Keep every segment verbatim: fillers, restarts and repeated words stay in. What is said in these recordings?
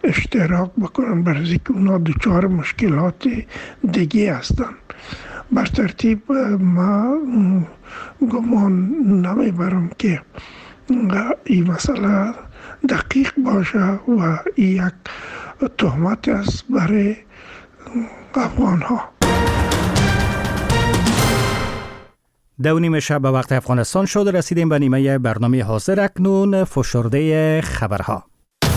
اشتراک بکنن، برای اینکه اونا دچار مشکلات دیگه هستن. بر ترتیب ما گمان نمیبرم که این مسئله دقیق باشه و این یک تهمت است برای افغان ها. دو نیم شب به وقت افغانستان شد. رسیدیم به نیمه برنامه حاضر. اکنون فشرده خبرها.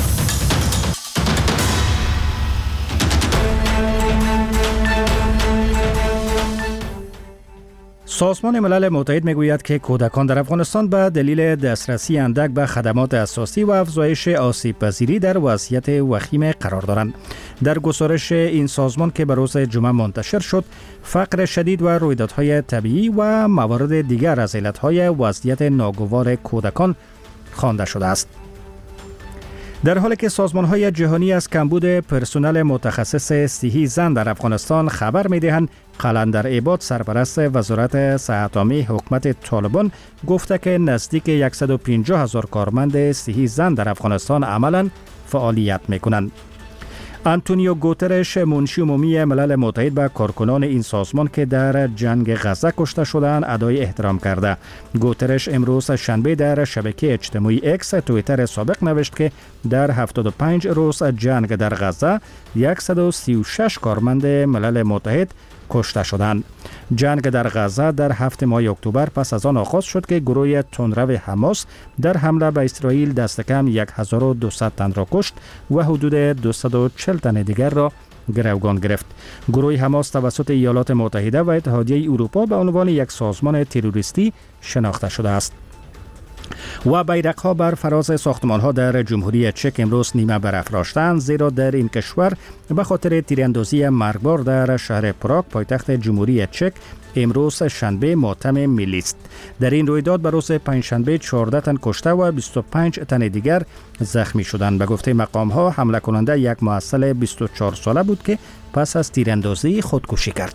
سازمان ملل متحد میگوید که کودکان در افغانستان به دلیل دسترسی اندک به خدمات اساسی و افزایش آسیب پذیری در وضعیت وخیم قرار دارند. در گزارش این سازمان که به روز جمعه منتشر شد، فقر شدید و رویدادهای طبیعی و موارد دیگر از علتهای وضعیت ناگوار کودکان خوانده شده است. در حالی که سازمان‌های جهانی از کمبود پرسنل متخصص صحی زن در افغانستان خبر می‌دهند، قلندر عباد سرپرست وزارت صحت عامه حکومت طالبان گفته که نزدیک صد و پنجاه هزار کارمند صحی زن در افغانستان عملاً فعالیت می‌کنند. آنتونیو گوترش، منشی عمومی ملل متحد، به کارکنان این سازمان که در جنگ غزه کشته شدند ادای احترام کرده. گوترش امروز شنبه در شبکه اجتماعی اکس توییتر سابق نوشت که در هفتاد و پنج روز جنگ در غزه صد و سی و شش کارمند ملل متحد کشته شدند. جنگ در غزه در هفت ماه اکتبر پس از آن آغاز شد که گروه تندرو حماس در حمله به اسرائیل دست کم هزار و دویست تن را کشت و حدود دویست و چهل تن دیگر را گروگان گرفت. گروه حماس توسط ایالات متحده و اتحادیه اروپا به عنوان یک سازمان تروریستی شناخته شده است. و بیرق‌ها بر فراز ساختمان‌ها در جمهوری چک امروز نیمه برافراشتند، زیرا در این کشور به خاطر تیراندازی مرگبار در شهر پراگ پایتخت جمهوری چک امروز شنبه ماتم ملی است. در این رویداد به روز پنجشنبه چهارده تن کشته و بیست و پنج تن دیگر زخمی شدند. به گفته مقام‌ها حمله کننده یک معسل بیست و چهار ساله بود که پس از تیراندازی خودکشی کرد.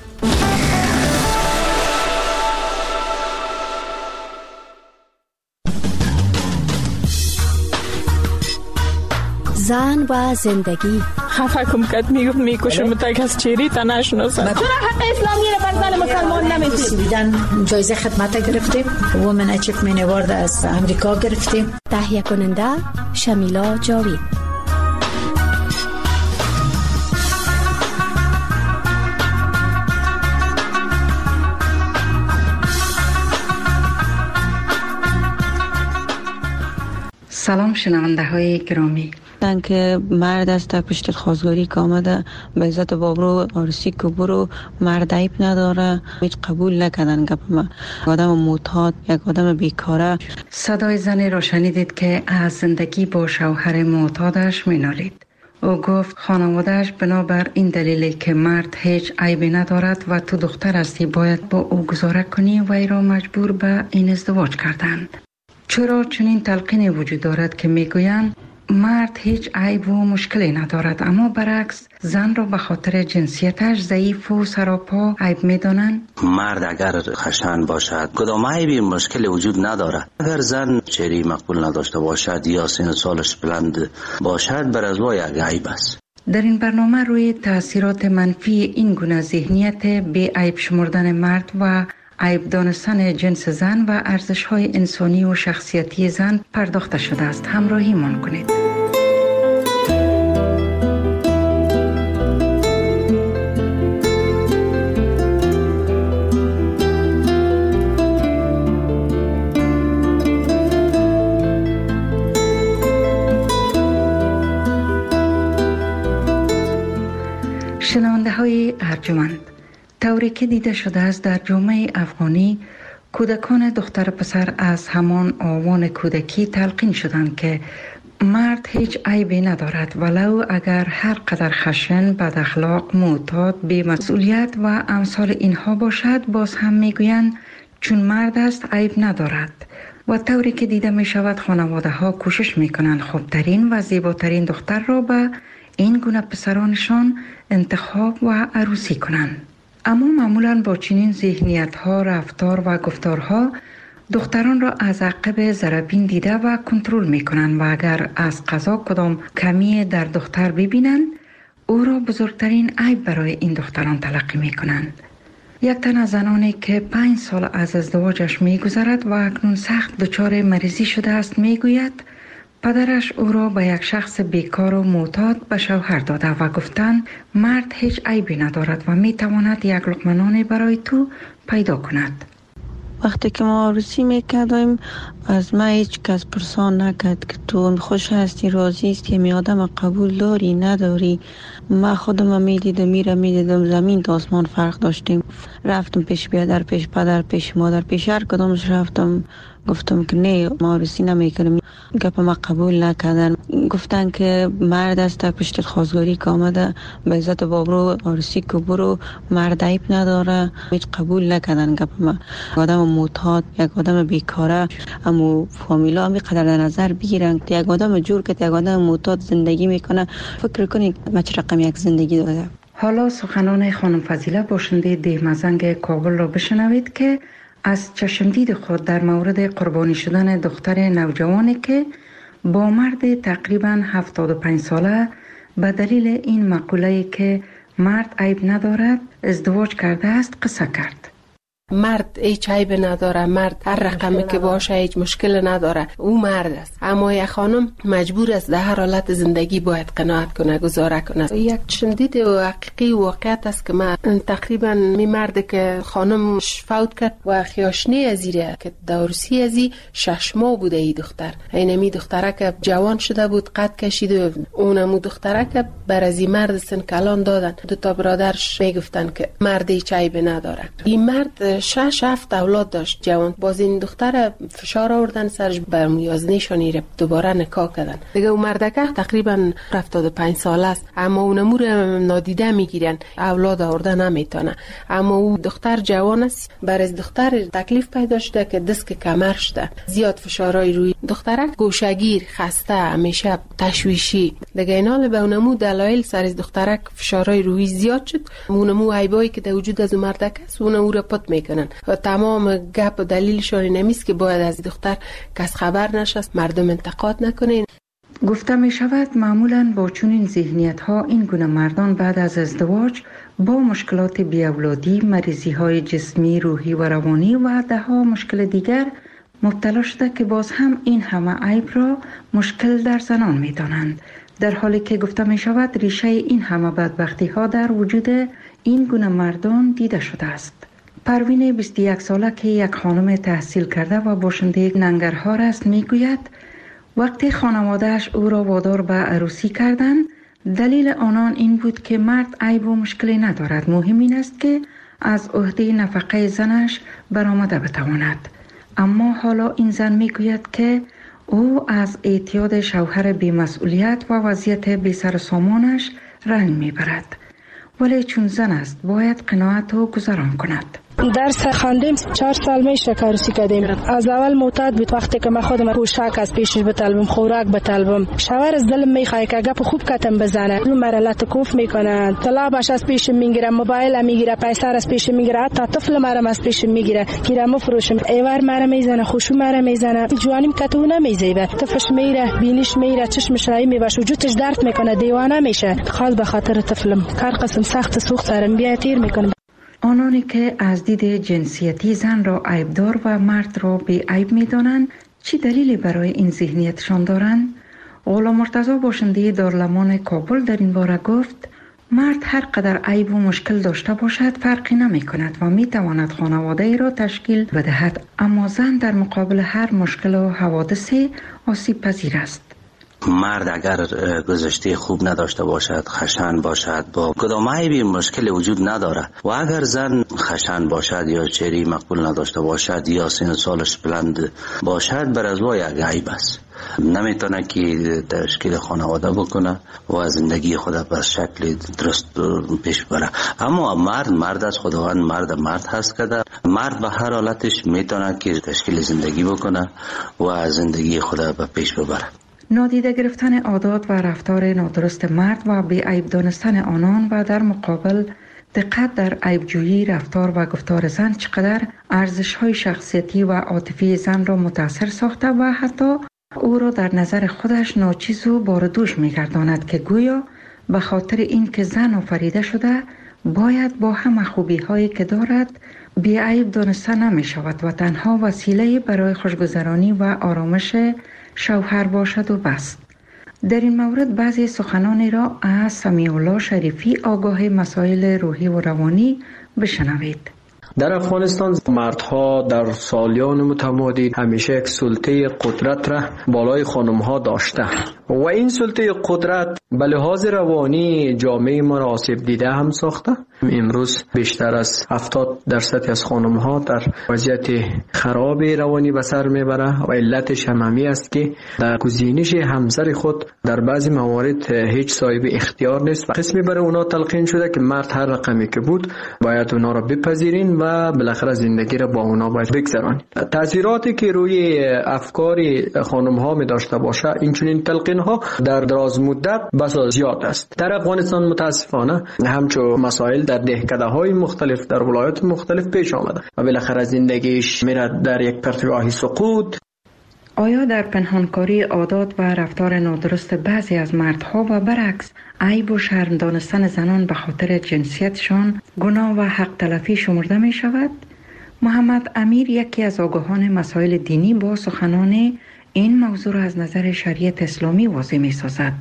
زن و زندگی. خفه کم کد میگفت میکشم تک از چیری تا نشناسم. چرا حق اسلامی رو بر زن مسلمان نمیدید؟ سویدن جایزه خدمت گرفتیم، وومن اچیومنت اوارد از امریکا گرفتیم. تهیه کننده شمیلا جاوید. سلام شنونده های گرامی. که مرد است تا پشت خواستگاری که آمده به عزت بابرو آرسی که برو مرد عیب نداره، هیچ قبول نکردن گپ ما. آدم معتاد، یک آدم بیکاره. صدای زنی را شنیدید که از زندگی با شوهر معتادش مینالید. او گفت خانوادهش بنابر این دلیلی که مرد هیچ عیبی ندارد و تو دختر هستی باید با او گذاره کنی و ای را مجبور به این ازدواج کردند. چرا چنین تلقینی وجود دارد که میگویند مرد هیچ عیب و مشکلی ندارد، اما برعکس زن را به خاطر جنسیتش ضعیف و سراپا عیب میدانند؟ مرد اگر خشن باشد کدام عیبی مشکلی وجود ندارد. اگر زن چهره مقبول نداشته باشد یا سن سالش بلند باشد بر از وای یک عیب است. در این برنامه روی تاثیرات منفی این گونه ذهنیت بی عیب شمردن مرد و عیب دانستن جنس زن و ارزش‌های انسانی و شخصیتی زن پرداخته شده است. همراهی من کنید. شنونده های ارجمند، طوری که دیده شده است در جامعه افغانی کودکان دختر پسر از همان آوان کودکی تلقین شدند که مرد هیچ عیبی ندارد، ولو اگر هر قدر خشن، بد اخلاق، معتاد، بی مسئولیت و امثال اینها باشد باز هم میگویند چون مرد است عیب ندارد. و طوری که دیده می شود خانواده ها کوشش می کنند خوبترین و زیباترین دختر را به این گونه پسرانشان انتخاب و عروسی کنند. اما معمولاً با چنین ذهنیت ها، رفتار و گفتارها دختران را از عقب ضربین دیده و کنترل می کنند و اگر از قضا کدام کمی در دختر ببینند او را بزرگترین عیب برای این دختران تلقی می کنند. یک تن از زنانی که پنج سال از ازدواجش می گذرد و اکنون سخت دچار مریضی شده است می گوید پدرش او را به یک شخص بیکار و معتاد به شوهر داده و گفتند مرد هیچ عیبی ندارد و می تواند یک لقمه نان برای تو پیدا کند. وقتی که ما عروسی میکردیم از ما هیچ کس پرسان نکرد که تو خوش هستی، راضی است، که می آدم قبول داری نداری. ما خودم میدیدم میره میدیدم زمین تا آسمان فرق داشتیم. رفتم پیش بیادر، پیش پدر، پیش مادر، پیش هر کدامش رفتم، گفتم که نه ما عروسی نمیکنیم. گپ ما قبول نکردن، گفتن که مرد است پشت خواستگاری که آمده به عزت بابرو عروسی که برو، مرد عیب نداره. هیچ قبول نکردن گپ ما. آدم معتاد، یک آدم بیکاره، اما فامیلا هم قدر در نظر بگیرن. یک آدم جور که یک آدم معتاد زندگی میکنه، فکر کنید ما چه رقم یک زندگی داده. حالا سخنان خانم فضیله باشنده ده مزنگ کابل را بشنوید که از چشمدید خود در مورد قربانی شدن دختر نوجوانی که با مرد تقریباً هفتاد و پنج ساله به دلیل این مقوله که مرد عیب ندارد ازدواج کرده است قصه کرد. مرد هیچ عیب نداره، مرد هر رقمی که باشه هیچ مشکل نداره، او مرد است. اما یک خانم مجبور است در هر حالت زندگی باید قناعت کنه، گزاره کنه. یک چندید و حقیقی واقعیت است که من تقریبا می مرد که خانمش فوت کرد و خیاشنی ازیره که دورسی ازی شش ماه بوده ای دختر. اینمی دختره که جوان شده بود قد کشید و اونمو دختره که بر ازی مرد سن کلان دادن. دو تا برادرش میگفتن که مرد هیچ عیب نداره. این مرد شش هفت اولاد داشت جوان. باز این دختر فشار آوردن سرش برمیازنیشانی رو دوباره نکاح کردن. دیگه اون مردکه تقریبا هفتاد و پنج ساله است، اما اون امور نادیده میگیرن، اولاد آوردن نمیتونه. اما او دختر جوان است، بر از دختر تکلیف پیدا شده که دست کمر شده، زیاد فشارای روی دخترک، گوشگیر، خسته، همیشه تشویشی. دیگه اینا به اونمو دلایل سر از دخترک فشارای روی زیاد شد. اونمو عیبایی که در وجود از مردک است اونمو رو پت میکنن و تمام گپ و دلیلشون نمیست که باید از دختر کس خبر نشست، مردم انتقاد نکنین. گفته می شود معمولاً با چنین ذهنیت ها این گونه مردان بعد از ازدواج با مشکلات بی‌اولادی، مریضی های جسمی، روحی و روانی و ده ها مشکل دیگر مبتلا شده که باز هم این همه عیب را مشکل در زنان می دانند، در حالی که گفته می شود ریشه این همه بدبختی ها در وجود این گونه مردان دیده شده است. پروین بیست و یک ساله که یک خانم تحصیل کرده و باشنده ننگرهار است می گوید وقتی خانوادهش او را وادار به عروسی کردند دلیل آنان این بود که مرد عیب و مشکلی ندارد، مهم این است که از عهده نفقه زنش برآمده بتواند. اما حالا این زن می گوید که او از اعتیاد شوهر بی‌مسئولیت و وضعیت بی سر و سامانش رنج می برد، ولی چون زن است باید قناعت و گذران کند. درس خواندیم، چهار سال میشه که عروسی کردیم. از اول معتاد بود، وقتی که من خودم پوشاک از پیشش بطلبم، خوراک بطلبم، شوهر از دلم میخواد که گپ خوب کتم بزنه، اون مرحله تکوف میکنه، طلبش از پیش میگیره، موبایل میگیره، پیسر از پیش میگیره، حتی طفل مرم از پیش میگیره، گیرم فروشم، ایوار مرا میزنه، خوشو مرا میزنه، جوانیم کتو نمیزیبه، طفلش میره، بینیش میره، چشمش رای میباشه، وجودش درد میکنه، دیوانه میشه، خاص به خاطر طفلم کار قسم سخت سوخت سرم بیا تیر میکنه. آنانی که از دید جنسیتی زن را عیبدار و مرد را بی عیب می دانند چی دلیلی برای این ذهنیتشان دارند؟ غلام مرتضی باشنده دارالمان کابل در این باره گفت مرد هر قدر عیب و مشکل داشته باشد فرقی نمی کند و می تواند خانواده را تشکیل بدهد، اما زن در مقابل هر مشکل و حوادثی آسیب پذیر است. مرد اگر گذشته خوب نداشته باشد، خشن باشد، با کدام عیبی مشکل وجود نداره، و اگر زن خشن باشد یا چهره مقبول نداشته باشد یا سن سالش بلند باشد، بر از او یک عیب است. نمیتونه که تشکیل خانواده بکنه و زندگی خود به شکل درست پیش بره. اما مرد مرد است، خداوند مرد مرد هست که در مرد به هر حالتش میتونه که تشکیل زندگی بکنه و زندگی خود به پیش ببره. نادیده گرفتن عادات و رفتار نادرست مرد و بی عیب دانستن آنان و در مقابل دقت در عیب‌جویی رفتار و گفتار زن چقدر ارزش‌های شخصیتی و عاطفی زن را متاثر ساخته و حتی او را در نظر خودش ناچیز و باردوش می‌گرداند که گویا به خاطر این که زن آفریده شده باید با همه خوبی‌هایی که دارد بی‌عیب دانسته نمی‌شود و تنها وسیله برای خوشگذرانی و آرامش شوهر باشد و بس. در این مورد بعضی سخنانی را از سمیع الله شریفی آگاه مسائل روحی و روانی بشنوید. در افغانستان مردها در سالیان متمادی همیشه یک سلطه قدرت را بالای خانمها داشته و این سلطه قدرت به لحاظ روانی جامعه ما را آسیب دیده هم ساخته. امروز بیشتر از هفتاد درصد از خانمها در وضعیت خراب روانی به سر میبره و علتش هم همی است که در گزینش همسر خود در بعضی موارد هیچ صاحب اختیار نیست و قسمی برای اونا تلقین شده که مرد هر رقمی که بود باید اونا را بپذیرین و بالاخره زندگی را با اونا باید بگذرانید. تاثیراتی که روی افکار خانمها می داشته باشه این چنین تلقین ها در دراز مدت بسا زیاد است. در افغانستان متاسفانه همچون مسائل در دهکده های مختلف در ولایات مختلف پیش آمده و بالاخره زندگیش میره در یک پرتگاهی سقوط. آیا در پنهانکاری عادات و رفتار نادرست بعضی از مردها و برعکس عیب و شرم دانستن زنان به خاطر جنسیتشان گناه و حق تلفی شمرده می شود؟ محمد امیر یکی از آگاهان مسائل دینی با سخنان این موضوع را از نظر شریعت اسلامی واضح می سازد.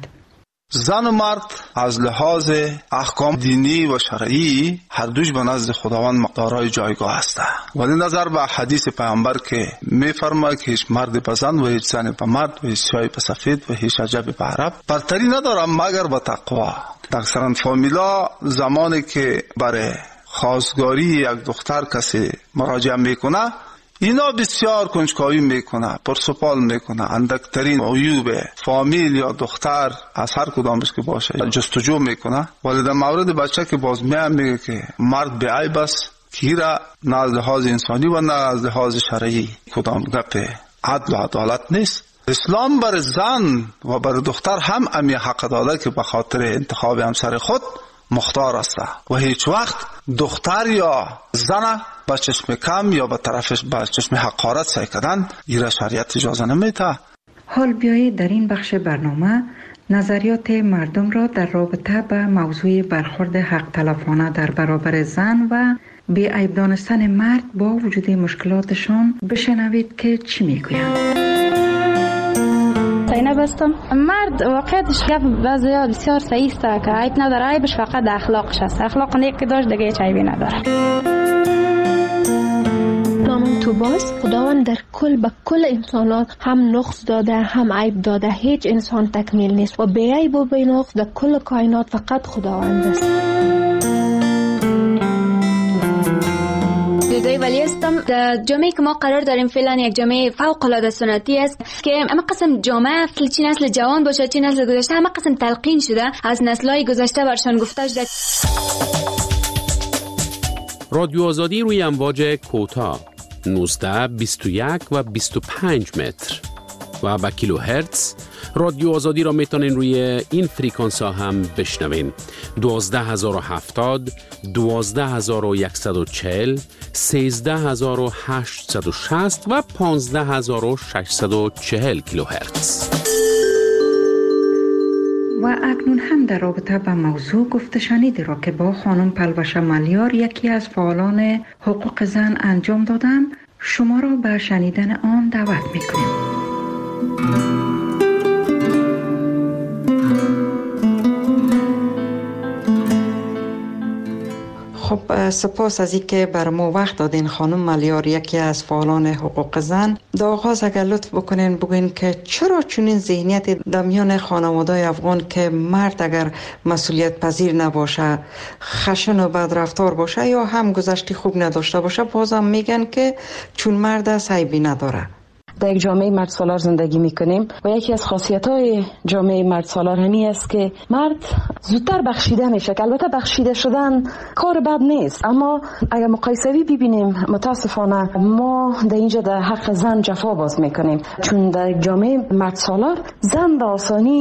زن و مرد از لحاظ احکام دینی و شرعی هر دوش به نزد خداوند مقدارهای جایگاه هستند. ولی نظر به حدیث پیامبر که می‌فرماید که هیچ مرد به زن و هیچ زن به مرد و هیچ سیاه به سفید و هیچ عجب به عرب برتری ندارم مگر به تقوا. اکثرا فامیلا زمانی که برای خواستگاری یک دختر کسی مراجعه میکنه اینا بسیار کنجکاوی میکنه، پرسپال میکنه، اندکترین عیوب فامیل یا دختر از هر کدامش که باشه جستجو میکنه. ولی در مورد بچه که باز میام میگه که مرد به عیب است که را نه از لحاظ انسانی و نه از لحاظ شرعی کدام گپ عدل و عدالت نیست. اسلام بر زن و بر دختر هم امی حق داده که به خاطر انتخاب همسر خود مختار است و هیچ وقت دختر یا زن با چشم کم یا با طرفش با چشم حقارت سعی کردن ایره شریعت اجازه نمیده. حال بیایید در این بخش برنامه نظریات مردم را در رابطه به موضوع برخورد حق تلفانه در برابر زن و بی عیب دانستن مرد با وجود مشکلاتشان بشنوید که چی میگویند. زینب هستم. مرد واقعیتش گپ بعضیا بسیار صحیح است که عیب نداره، عیبش فقط اخلاقش است. اخلاق نیک که داشت دیگه هیچ عیبی نداره. نامم توباس. خداوند در کل به کل انسانات هم نقص داده هم عیب داده. هیچ انسان تکمیل نیست و بی عیب و بی نقص در کل کائنات فقط خداوند است. دودای ولی هستم. در جامعه که ما قرار داریم فعلا یک جامعه فوق العاده سنتی است که اما قسم جامعه چه نسل جوان باشه چه نسل گذشته اما قسم تلقین شده از نسل‌های گذشته برشان گفته شده. رادیو آزادی روی امواج کوتاه نوزده، بیست و یک و بیست و پنج متر و با کیلو هرتز. رادیو آزادی را میتونین روی این فریکانس ها هم بشنوین. دوازده هزار و هفتاد، دوازده هزار و یکصد و چهل، سیزده هزار و هشتصد و شصت و پانزده هزار و ششصد و چهل کیلو هرتز. و اکنون هم در رابطه با موضوع گفته شنیدی را که با خانم پلوشه ملیار یکی از فعالان حقوق زن انجام دادم شما را به شنیدن آن دعوت میکنم. خب سپاس از اینکه بر ما وقت دادین خانم ملیار یکی از فعالان حقوق زن. در آغاز اگر لطف بکنین بگوین که چرا چنین ذهنیت در میان خانواده‌های افغان که مرد اگر مسئولیت پذیر نباشه خشن و بدرفتار باشه یا هم گذشته خوب نداشته باشه بازم میگن که چون مرد است عیبی نداره. در یک جامعه مرد سالار زندگی میکنیم و یکی از خاصیت‌های جامعه مرد سالار همی است که مرد زودتر بخشیده میشه که البته بخشیده شدن کار بد نیست، اما اگر مقایسوی ببینیم متاسفانه ما در اینجا در حق زن جفا باز میکنیم، چون در جامعه مرد سالار زن به آسانی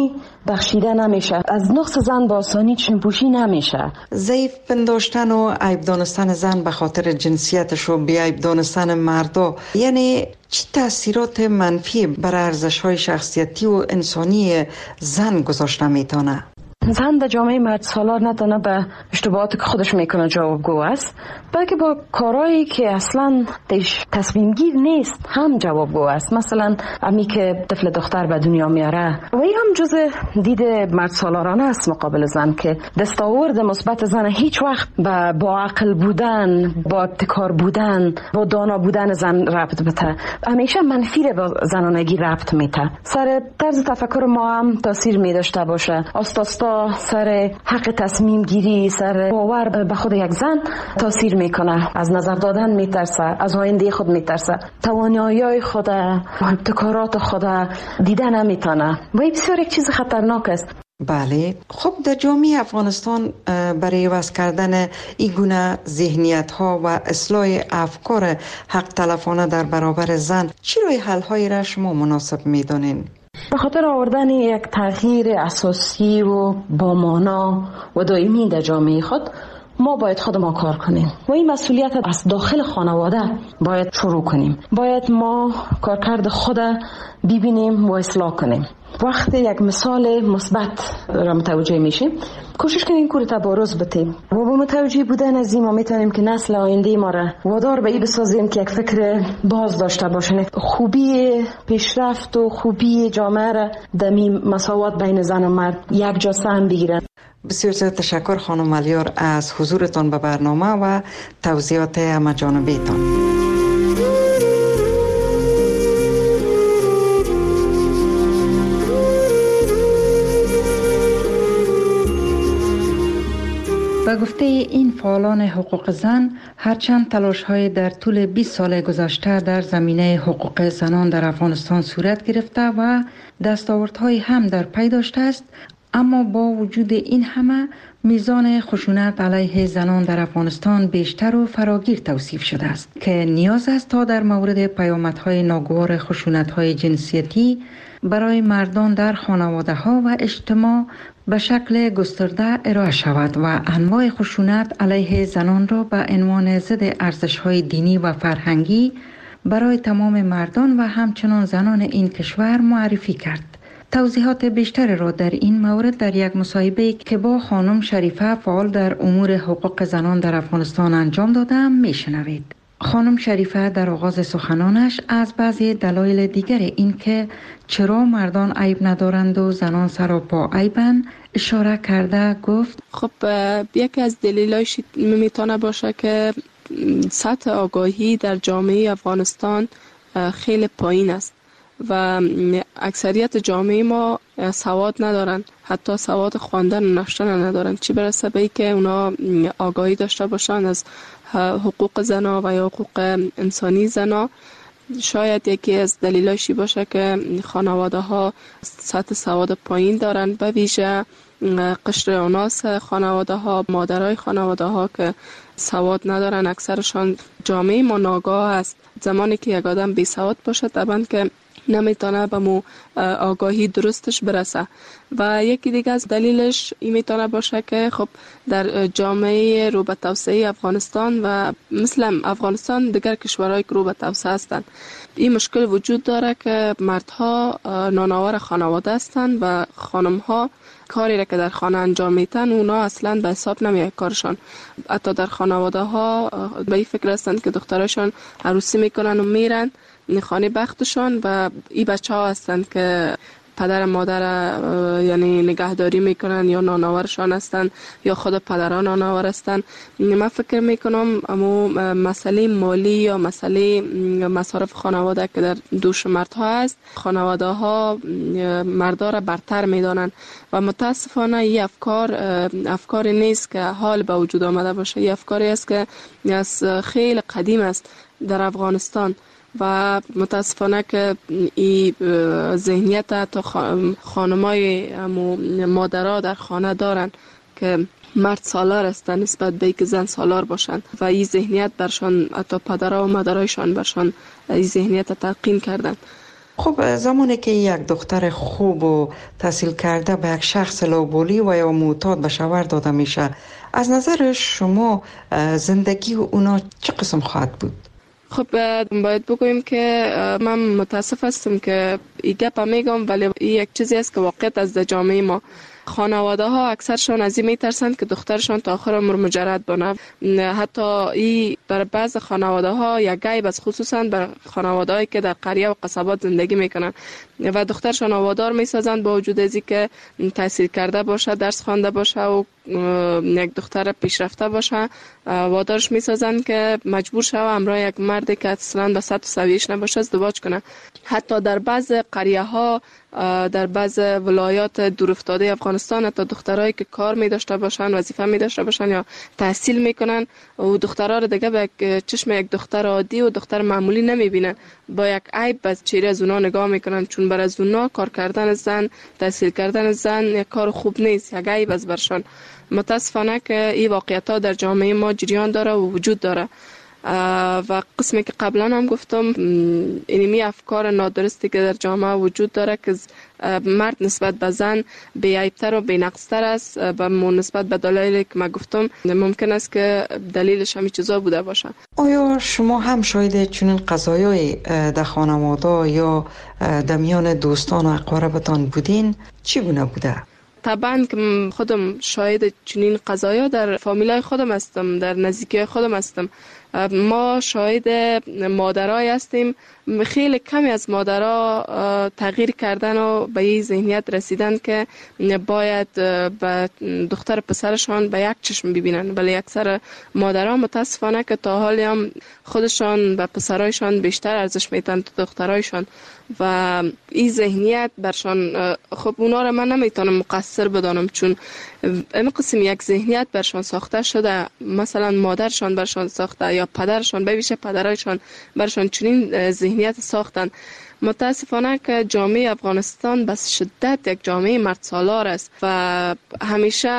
بخشیده نمیشه. از نقص زن با آسانی چشم پوشی نمیشه. ضعیف پنداشتن و عیب دانستن زن به خاطر جنسیتش و بی عیب دانستن مردا، یعنی چه تاثیرات منفی بر ارزش‌های شخصیتی و انسانی زن گذاشته میتونه؟ زن در جامعه مرد سالار نه تنها به اشتباهاتی که خودش میکنه جوابگو است، بلکه با کارهایی که اصلا تصمیم گیر نیست هم جوابگو است. مثلا امی که طفل دختر به دنیا میاره و این هم جز دید مرد سالارانه است مقابل زن، که دستاورد مثبت زن هیچ وقت با با عقل بودن، با ابتکار بودن، با دانا بودن زن ربط بده، همیشه منفی رو با زنانگی ربط میده. سر طرز تفکر ما هم تاثیر میداشته باشه، آستاستا سر حق تصمیم گیری، سر باور به خود یک زن تاثیر میکنه. از نظر دادن میترسه، از آینده خود میترسه، توانایی خود، ابتکارات خود دیده نمیتونه و این بسیار یک چیز خطرناک است. بله، خب در جامعه افغانستان برای عوض کردن این گونه ذهنیت ها و اصلاح افکار حق تلفانه در برابر زن چی روی حل های را شما مناسب میدونین؟ به خاطر آوردن یک تغییر اساسی و با مانا و دائمی در جامعه خود ما باید خود ما کار کنیم و این مسئولیت از داخل خانواده باید شروع کنیم. باید ما کارکرد خود ببینیم و اصلاح کنیم. وقتی یک مثال مثبت را متوجه میشیم کوشش کنیم کور تبارز بتیم و با متوجه بودن از این ما میتونیم که نسل آینده ما را وادار به این بسازیم که یک فکر باز داشته باشن. خوبی پیشرفت و خوبی جامعه را دمی مساوات بین زن و مرد یک جا سهم بگیرن. بسیار زیاد تشکر خانم ملیار از حضورتان به برنامه و توضیحات همه جانبیتان. به گفته این فعالان حقوق زن، هرچند تلاش‌های در طول بیست سال گذشته در زمینه حقوق زنان در افغانستان صورت گرفته و دستاوردهای هم در پی داشته است، اما با وجود این همه میزان خشونت علیه زنان در افغانستان بیشتر و فراگیر توصیف شده است که نیاز است تا در مورد پیامدهای ناگوار خشونت‌های جنسیتی برای مردان در خانواده‌ها و اجتماع به شکل گسترده ارائه شود و انواع خشونت علیه زنان را به عنوان ضد ارزش‌های دینی و فرهنگی برای تمام مردان و همچنان زنان این کشور معرفی کرد. توضیحات بیشتر را در این مورد در یک مصاحبه که با خانم شریفه فعال در امور حقوق زنان در افغانستان انجام دادم میشنوید. خانم شریفه در آغاز سخنانش از بعضی دلایل دیگر این که چرا مردان عیب ندارند و زنان سراپا عیبند اشاره کرده گفت: خب یکی از دلایلش میتونه باشه که سطح آگاهی در جامعه افغانستان خیلی پایین است و اکثریت جامعه ما سواد ندارن، حتی سواد خواندن و نوشتن ندارن، چی برسه به که اونا آگاهی داشته باشن از حقوق زنا و یا حقوق انسانی زنا. شاید یکی از دلایلش باشه که خانواده ها سطح سواد پایین دارن، به ویژه قشر اوناس خانواده ها، مادرای خانواده ها که سواد ندارن. اکثرشان جامعه ما ناگاه است. زمانی که یک آدم بی سواد باشه طبعا که نمیتونه به مو آگاهی درستش برسه. و یکی دیگه از دلیلش این میتونه باشه که خب در جامعه رو به توسعه افغانستان و مثل افغانستان دیگر کشورهای که رو به توسعه هستند این مشکل وجود داره که مردها نانآور خانواده هستند و خانمها کاری را که در خانه انجام میتن اونا اصلا به حساب نمیاد کارشان. حتی در خانواده ها به این فکر هستند که دخترشان عروسی میکنن و میرن خانه بختشان و این بچه ها هستند که پدر مادر یعنی نگهداری میکنن یا نانآورشان هستند یا خود پدران نانآور هستند. من فکر میکنم اما مسئله مالی یا مسئله مصارف خانواده که در دوش مردها است، خانواده ها مردا را برتر میدانند و متاسفانه این افکار افکاری نیست که حال به وجود آمده باشه. این افکاری است که از خیلی قدیم است در افغانستان و متاسفانه که این ذهنیت تا خانمای مادرها در خانه دارن که مرد سالار هستند نسبت به اینکه زن سالار باشند و این ذهنیت برشان حتی پدرها و مادرایشان برشان این ذهنیت تلقین کردند. خب زمانی که یک دختر خوب و تحصیل کرده به یک شخص لوبولی و یا معتاد به شوهر داده میشه، از نظر شما زندگی اونا چه قسم خواهد بود؟ خب باید بگوییم که من متاسف هستم که این گپ میگم، ولی این یک چیزی است که واقعیت از جامعه ما. خانواده ها اکثرشان از این میترسند که دخترشان تا آخر عمر مجرد بانه. حتی این در بعض خانواده ها یک عیب است، خصوصا بر خانواده هایی که در قریه و قصبات زندگی میکنن و دخترشان وادار میسازند با وجود از اینکه تحصیل کرده باشه، درس خوانده باشه و یک دختر پیشرفته باشه، وادارش میسازند که مجبور شوه همراه یک مردی که اصلا به سطح سویش نباشه ازدواج کنه. حتی در بعض قریه ها، در بعض ولایات دورافتاده افغانستان، حتی دخترایی که کار می داشته باشن، وظیفه می داشته باشن یا تحصیل میکنن و دخترها رو دیگه به یک چشم یک دختر عادی و دختر معمولی نمی بینن، با یک عیب به چهره از اونا نگاه میکنن، چون برای از اونا کار کردن زن، تحصیل کردن زن یک کار خوب نیست، یک عیب است برشان. متاسفانه که این واقعیت ها در جامعه ما جریان داره و وجود داره و قسمی که قبلا هم گفتم، اینمی افکار نادرستی که در جامعه وجود داره که مرد نسبت به زن بی‌عیب‌تر و بی‌نقص‌تر است و نسبت به دلایلی که من گفتم ممکن است که دلیلش همین چیزا بوده باشه. آیا شما هم شاید چنین قضایای در خانواده یا در میان دوستان و اقاربتان بودین؟ چی گونه بوده؟ طبعا که خودم شاهد چنین قضایا در فامیلای خودم هستم، در نزدیکی خودم هستم. ما شاهد مادرای هستیم، خیلی کمی از مادرها تغییر کردن و به این ذهنیت رسیدن که باید به دختر پسرشان به یک چشم ببینن، ولی اکثر مادرها متاسفانه که تا حالی هم خودشان به پسرایشان بیشتر ارزش میدن تا دخترایشان و این ذهنیت برشان، خب اونا رو من نمیتونم مقصر بدانم، چون این قسم یک ذهنیت برشان ساخته شده، مثلا مادرشان برشان ساخته یا پدرشان، به ویژه پدرایشان برشان چنین ذهنیت ساختن. متاسفانه که جامعه افغانستان بس شدت یک جامعه مرد سالار است و همیشه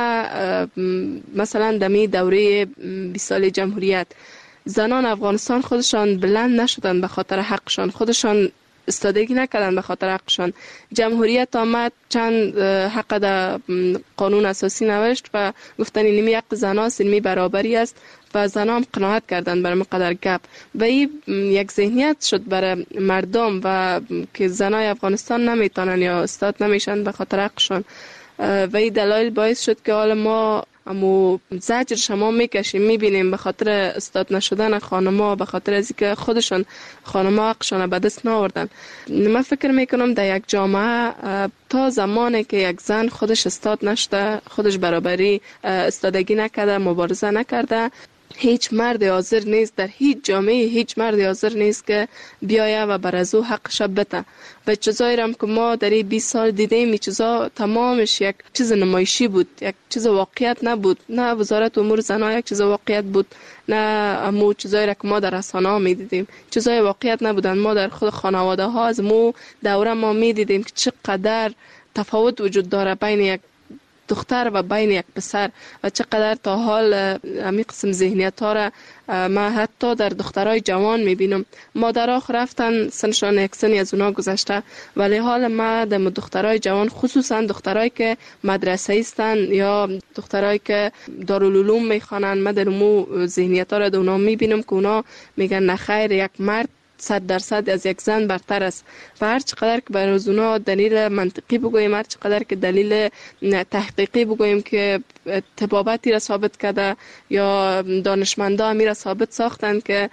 مثلا دمی دوره بیست سال جمهوریت زنان افغانستان خودشان بلند نشدن به خاطر حقشان، خودشان استادگی نکردن به خاطر حقشان. جمهوریت آمد، چند حق در قانون اساسی نوشت و گفتن اینمی حق زناست، اینمی برابری است و زنان هم قناعت کردن برای مقدر گپ و این یک ذهنیت شد برای مردم و که زنای افغانستان نمیتونن یا استاد نمیشن به خاطر حقشان و این دلایل باعث شد که حالا ما امو زجر شما میکشیم، میبینیم به خاطر استاد نشدن خانما، به خاطر از اینکه خودشان خانما حقشان به دست ناوردن. من فکر میکنم در یک جامعه تا زمانی که یک زن خودش استاد نشده، خودش برابری استادگی نکرده، مبارزه نکرده، هیچ مرد حاضر نیست در هیچ جامعه، هیچ مرد حاضر نیست که بیایه و بر از او حقش بده. و چیزایی هم که ما در این بیست سال دیدیم، این چیزا تمامش یک چیز نمایشی بود، یک چیز واقعیت نبود. نه وزارت امور زنان یک چیز واقعیت بود، نه امو چیزایی را که ما در رسانه ها می دیدیم چیزای واقعیت نبودن. ما در خود خانواده ها از مو دوره ما می دیدیم که چقدر تفاوت وجود داره بین یک دختر و بین یک پسر و چقدر تا حال همین قسم ذهنیت ها را ما حتی در دخترای جوان میبینم. مادرها رفتن سنشان یک سنی از اونا گذشته، ولی حال ما در دخترای جوان، خصوصا دخترای که مدرسه ایستن یا دخترای که دارالعلوم میخوانن، ما در مو ذهنیت ها را در اونا میبینم که اونا میگن نخیر، یک مرد صد درصد از یک زن برتر است و هر چقدر که برای اونا دلیل منطقی بگوییم، هر چقدر که دلیل تحقیقی بگوییم که طبابتی را ثابت کرده یا دانشمندا می را ثابت ساختند که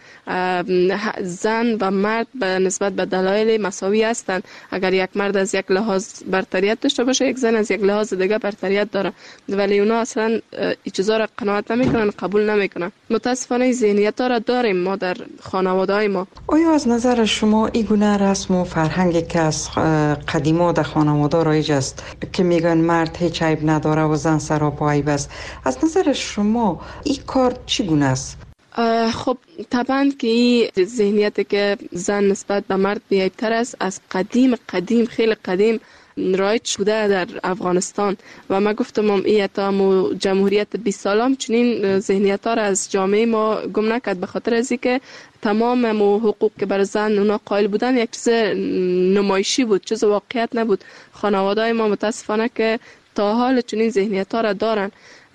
زن و مرد به نسبت به دلایل مساوی هستند. اگر یک مرد از یک لحاظ برتریت داشته باشه، یک زن از یک لحاظ دیگه برتریت داره، ولی اونا اصلا این چیزا را قناعت نمیکنن، قبول نمیکنن. متاسفانه ذهنیت ها را داریم ما در خانواده های ما. آیا از نظر شما این گونه رسم و فرهنگی که از قدیما در خانواده رایج است که میگن مرد هیچ عیب نداره و زن سراپا عیب است، از نظر شما این کار چگونه است؟ خب طبعا که این ذهنیت که زن نسبت به مرد بی‌عیب‌تر است از قدیم قدیم خیلی قدیم رایج شده در افغانستان و ما گفتم هم ای تا مو جمهوریت بیست سالم چنین ذهنیت ها را از جامعه ما گم نکرد، به خاطر از اینکه تمام مو حقوق که بر زن اونا قائل بودن یک چیز نمایشی بود، چیز واقعیت نبود. خانواده‌های ما متاسفانه که تا حال چنین ذهنیت ها را دارن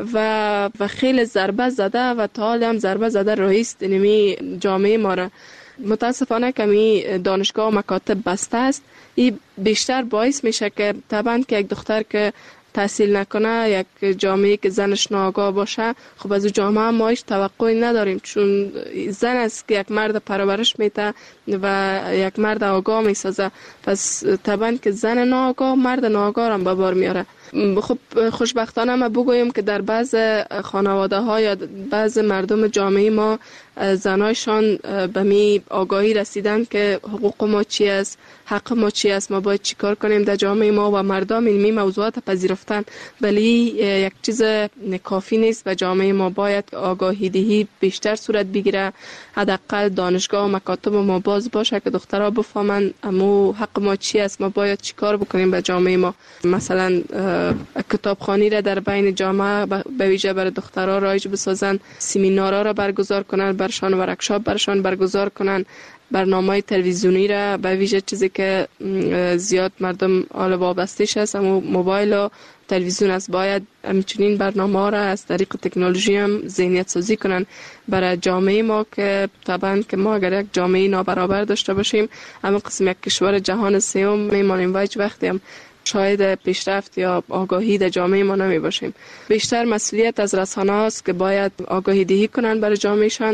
و و خیلی ضربه زده و تا حال هم ضربه زده رئیس نمی جامعه ما را. متاسفانه کمی دانشگاه و مکاتب بسته است. این بیشتر باعث میشه که طبعا که یک دختر که تحصیل نکنه، یک جامعه که زنش ناآگاه باشه، خب از جامعه ما هیچ توقعی نداریم، چون زن است که یک مرد پرورش میده و یک مرد آگاه میسازه. پس طبعا که زن ناآگاه مرد ناآگاه هم به بار میاره. خب خوشبختانه ما بگوییم که در بعض خانواده ها یا بعض مردم جامعه ما زنایشان به می آگاهی رسیدن که حقوق ما چی است، حق ما چی است، ما باید چی کار کنیم در جامعه ما و مردم این موضوعات پذیرفتن. ولی یک چیز کافی نیست و جامعه ما باید آگاهی دهی بیشتر صورت بگیره. حداقل دانشگاه و مکاتب ما باز باشه که دخترها بفهمن امو حق ما چی است، ما باید چی کار بکنیم به جامعه ما. مثلا کتابخوانی را در بین جامعه به ویژه برای دخترها رایج بسازن، سمینارها را برگزار کنن، برشان ورکشاپ برشان برگزار کنن، برنامه تلویزیونی را به ویژه چیزی که زیاد مردم حال وابسته‌اش است، اما موبایل و تلویزیون است، باید همچنین برنامه را از طریق تکنولوژی هم ذهنیت سازی کنن برای جامعه ما که طبعا که ما اگر یک جامعه نابرابر داشته باشیم، اما قسم یک کشور جهان سوم میمانیم و هیچ وقتی هم شاید پیشرفت یا آگاهی در جامعه ما نمی باشیم. بیشتر مسئولیت از رسانه است که باید آگاهی دهی کنن برای جامعهشان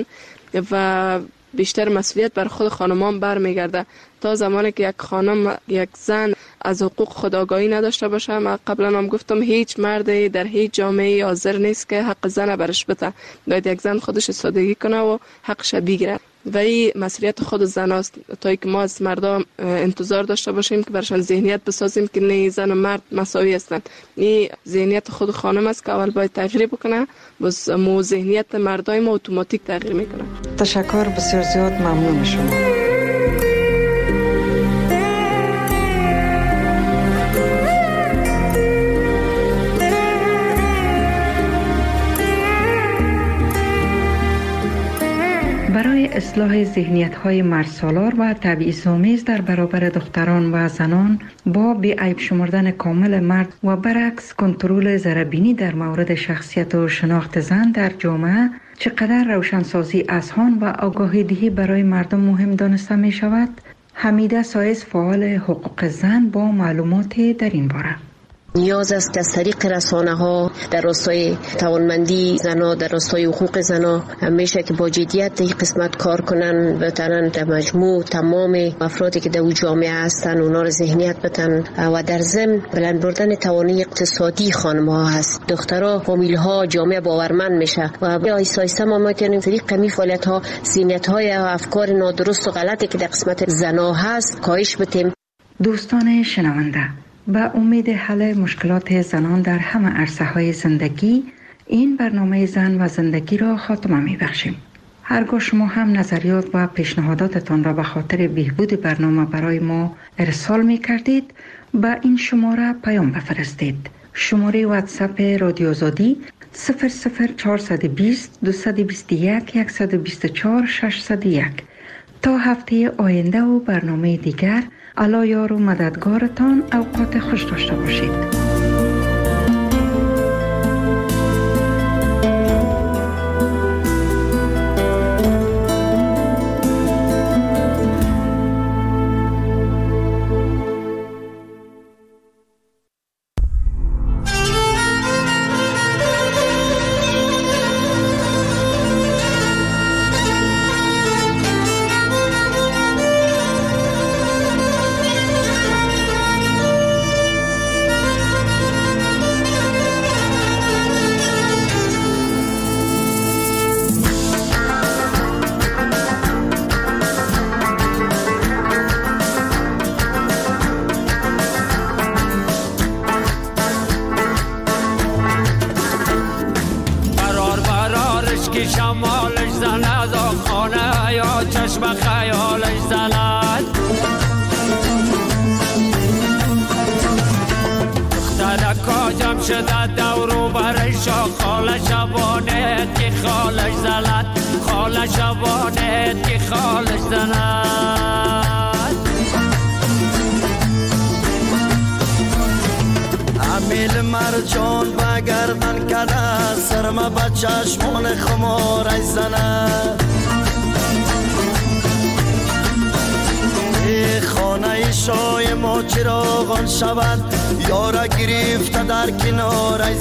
و بیشتر مسئولیت بر خود خانمان برمیگرده. تا زمانی که یک خانم، یک زن از حقوق خود آگاهی نداشته باشه، من قبلا هم گفتم هیچ مردی در هیچ جامعه حاضر نیست که حق زن برش بده. باید یک زن خودش استادگی کنه و حقش بگیره و این مسئولیت خود زن است. تا که ما از مردم انتظار داشته باشیم که برشان ذهنیت بسازیم که نه زن و مرد مساوی هستند. این ذهنیت خود خانم است که اول باید تغییر بکنه، بس مو ذهنیت مردای ما اتوماتیک تغییر میکنه. تشکر بسیار زیاد، ممنون شما. برای اصلاح ذهنیت‌های مردسالار و تبعیض‌آمیز در برابر دختران و زنان با بی‌عیب شمردن کامل مرد و برعکس کنترل ضرربینی در مورد شخصیت و شناخت زن در جامعه، چقدر روشنسازی اذهان و آگاهی دهی برای مردم مهم دانسته می شود؟ حمیده سایز، فعال حقوق زن، با معلومات در این باره. نیاز است که از طریق رسانه ها در راستای توانمندی زنها، در راستای حقوق زنها همیشه که با جدیت این قسمت کار کنن، بتونن در مجموع تمام افرادی که در اون جامعه هستن اونا رو ذهنیت بدن و در ضمن بلند بردن توانایی اقتصادی خانم ها هست. دخترها، فامیل ها، جامعه باورمند میشه و آیسته آیسته ما میتونیم طریق کمی فعالیت ها ذهنیت های افکار نادرست و غلطی که در قسمت زنها هست کاهش بدیم. دوستان شنونده، با امید حل مشکلات زنان در همه عرصه های زندگی، این برنامه زن و زندگی را خاتمه می بخشیم. هرگاه شما هم نظریات و پیشنهاداتتان را به خاطر بهبود برنامه برای ما ارسال می کردید، با این شماره پیام بفرستید. شماره واتساپ رادیو آزادی صفر صفر چهارصد و بیست دویست و بیست و یک صد و بیست و چهار ششصد و یک. تا هفته آینده و برنامه دیگر، الله یار و مددگارتان. اوقات خوش داشته باشید. شمالش زند خانه یا چشم خیالش زند شده دورو برشا خال شبانت که خالش زلد خال شبانت که خالش زلد امیل مرجان بگردن کده سرما به چشمان خمارش زند خانه شای ما چراغان شود یارا گرفته در کنارش